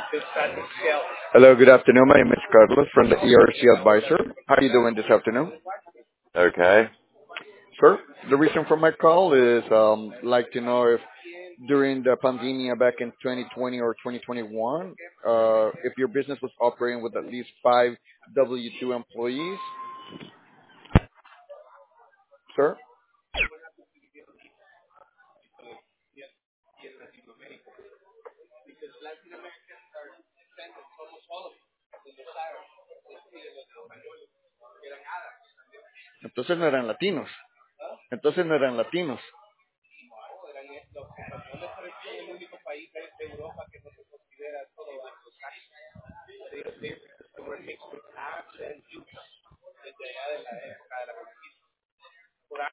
Hello, good afternoon. My name is Carlos from the ERC Advisor. How are you doing this afternoon? Okay. Sir, the reason for my call is like to know if during the pandemic back in 2020 or 2021, if your business was operating with at least five W-2 employees, sir. Entonces no eran latinos. Entonces no eran latinos.